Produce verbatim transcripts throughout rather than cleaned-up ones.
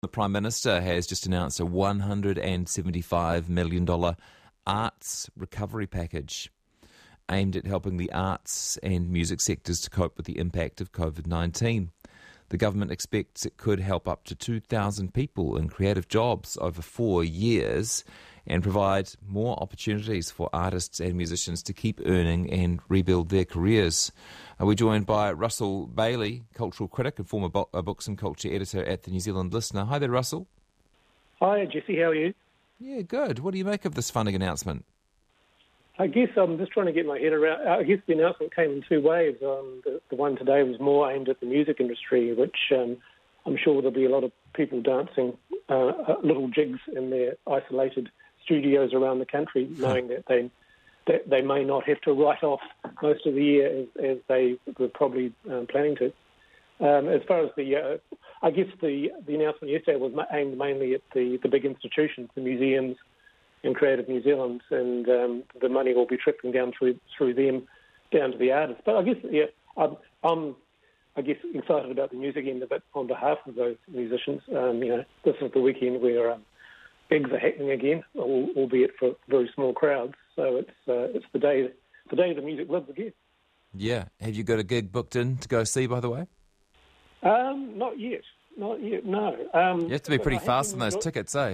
The Prime Minister has just announced a one hundred seventy-five million dollars arts recovery package aimed at helping the arts and music sectors to cope with the impact of COVID nineteen. The government expects it could help up to two thousand people in creative jobs over four years and provide more opportunities for artists and musicians to keep earning and rebuild their careers. Uh, we're joined by Russell Bailey, cultural critic and former bo- uh, books and culture editor at the New Zealand Listener. Hi there, Russell. Hi, Jesse. How are you? Yeah, good. What do you make of this funding announcement? I guess I'm just trying to get my head around. I guess the announcement came in two waves. Um, the, the one today was more aimed at the music industry, which um, I'm sure there'll be a lot of people dancing uh, little jigs in their isolated studios around the country, knowing that they that they may not have to write off most of the year as, as they were probably um, planning to. Um, as far as the, uh, I guess the the announcement yesterday was aimed mainly at the, the big institutions, the museums and Creative New Zealand, and um, the money will be trickling down through through them down to the artists. But I guess, yeah, I'm, I'm I guess excited about the music end of it on behalf of those musicians. Um, you know, this is the weekend where um, gigs are happening again, albeit for very small crowds. So it's uh, it's the day the day the music lives again. Yeah. Have you got a gig booked in to go see, by the way? Um, not yet. Not yet, no. Um, you have to be pretty fast on those enjoy- tickets, eh?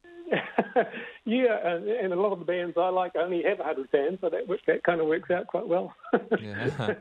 Yeah, and, and a lot of the bands I like only have one hundred fans, so that, that kind of works out quite well. yeah.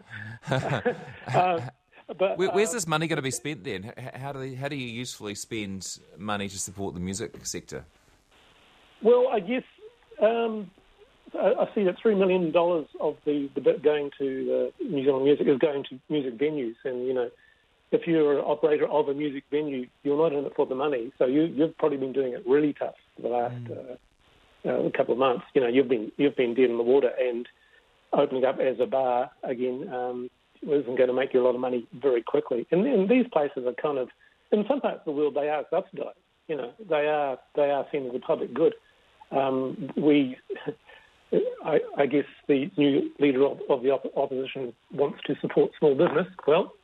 uh, but, Where, where's uh, this money going to be spent then? How do, they, how do you usefully spend money to support the music sector? Well, I guess um, I, I see that three million dollars of the, the bit going to uh, New Zealand Music is going to music venues, and, you know, if you're an operator of a music venue, you're not in it for the money. So you, you've probably been doing it really tough for the last mm. uh, uh, couple of months. You know, you've been you've been dead in the water, and opening up as a bar again um, isn't going to make you a lot of money very quickly. And, and these places are kind of, in some parts of the world, they are subsidised. You know, they are they are seen as a public good. Um, we, I, I guess, the new leader of, of the op- opposition wants to support small business. Well.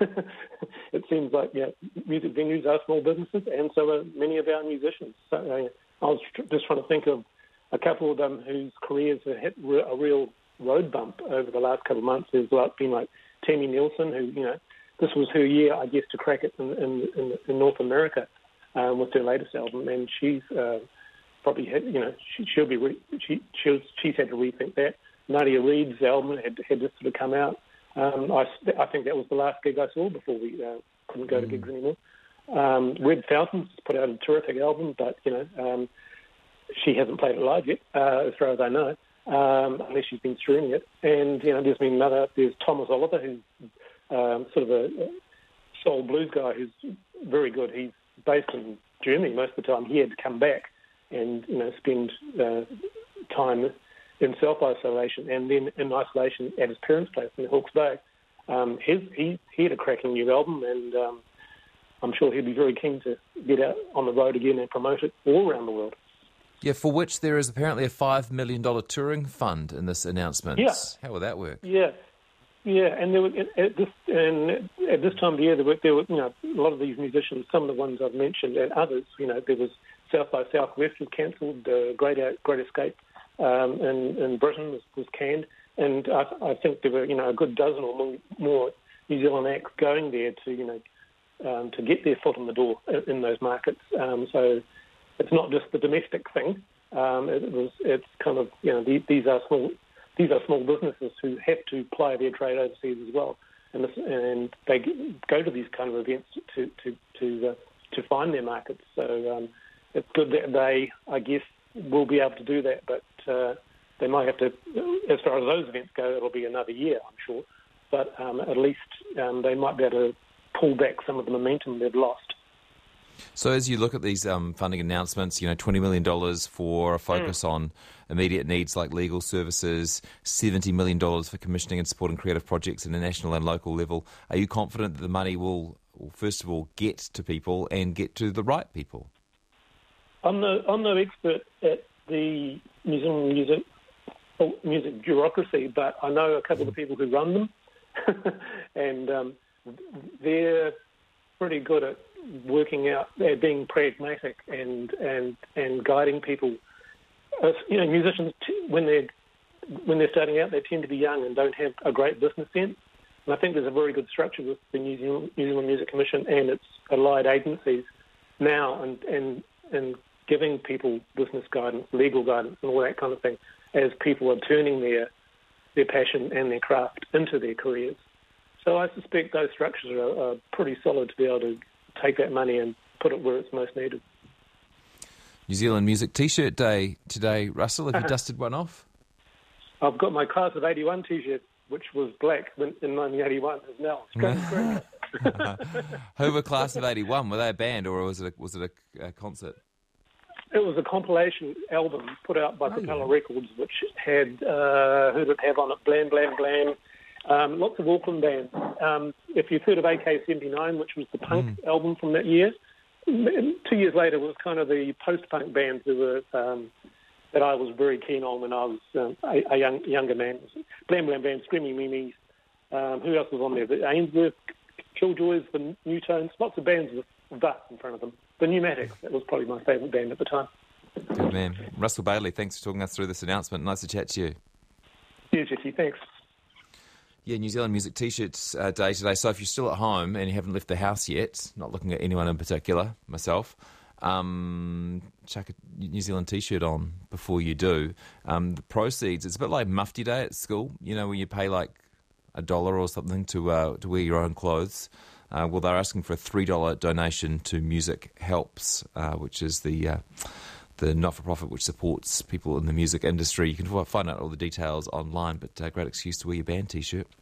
It seems like, yeah, music venues are small businesses, and so are many of our musicians. So, uh, I was tr- just trying to think of a couple of them whose careers have hit re- a real road bump over the last couple of months. There's like, been like Tammy Nielsen, who, you know, this was her year, I guess, to crack it in, in, in, in North America um, with her latest album, and she's uh, probably had, you know, she, she'll be re- she she's she's had to rethink that. Nadia Reid's album had had just sort of come out. Um, I, I think that was the last gig I saw before we uh, couldn't go to gigs anymore. Um, Red Fountains put out a terrific album, but, you know, um, she hasn't played it live yet, uh, as far as I know, um, unless she's been streaming it. And, you know, there's been another, there's Thomas Oliver, who's um, sort of a soul blues guy who's very good. He's based in Germany most of the time. He had to come back and, you know, spend uh, time in self-isolation and then in isolation at his parents' place in the Hawke's Bay. Um, his, he, he had a cracking new album, and um, I'm sure he'd be very keen to get out on the road again and promote it all around the world. Yeah, for which there is apparently a five million dollars touring fund in this announcement. Yeah. How will that work? Yeah, yeah, and there were, at this and at this time of the year, there were, there were, you know, a lot of these musicians, some of the ones I've mentioned, and others, you know, there was South by Southwest was cancelled, uh, Great Great Escape Um, in, in Britain was, was canned, and I, I think there were, you know, a good dozen or more, more New Zealand acts going there to, you know, um, to get their foot in the door in, in those markets. Um, so it's not just the domestic thing. Um, it was, it's kind of, you know, the, these are small, these are small businesses who have to ply their trade overseas as well, and this, and they go to these kind of events to to to uh, to find their markets. So um, it's good that they, I guess, will be able to do that, but uh, they might have to, as far as those events go, it'll be another year, I'm sure. But um, at least um, they might be able to pull back some of the momentum they've lost. So as you look at these um, funding announcements, you know, twenty million dollars for a focus mm. on immediate needs like legal services, seventy million dollars for commissioning and supporting creative projects at a national and local level, are you confident that the money will, will first of all, get to people and get to the right people? I'm no, I'm no expert at the New Zealand music, music bureaucracy, but I know a couple of people who run them, and um, they're pretty good at working out, they're being pragmatic and and and guiding people. Uh, you know, musicians t- when they're when they're starting out, they tend to be young and don't have a great business sense. And I think there's a very good structure with the New Zealand, New Zealand Music Commission and its allied agencies now, and and and giving people business guidance, legal guidance, and all that kind of thing, as people are turning their their passion and their craft into their careers. So I suspect those structures are, are pretty solid to be able to take that money and put it where it's most needed. New Zealand Music T-shirt Day today, Russell. Have you dusted one off? I've got my Class of eighty-one T-shirt, which was black in nineteen eighty-one, is now Australian green. Who were Class of eighty-one? Were they a band or was it a, was it a, a concert? It was a compilation album put out by oh, Propeller yeah. Records, which had, uh, who did it have on it? Blam, Blam, Blam. Um, lots of Auckland bands. Um, if you've heard of A K seventy-nine, which was the punk mm. album from that year, two years later was kind of the post-punk bands that were um, that I was very keen on when I was um, a, a young younger man. Blam Blam Blam, Screaming Memes. Um, who else was on there? The Ainsworth, Killjoys, the Newtones, lots of bands with "the" in front of them. The Pneumatics, that was probably my favourite band at the time. Good man. Russell Bailey, thanks for talking us through this announcement. Nice to chat to you. Yeah, Jesse, thanks. Yeah, New Zealand Music T-shirts uh, Day today. So if you're still at home and you haven't left the house yet, not looking at anyone in particular, myself, um, chuck a New Zealand T-shirt on before you do. Um, the proceeds, it's a bit like Mufti Day at school, you know, where you pay like a dollar or something to uh, to wear your own clothes. Uh, well, they're asking for a three dollar donation to Music Helps, uh, which is the uh, the not-for-profit which supports people in the music industry. You can find out all the details online, but uh, great excuse to wear your band T-shirt.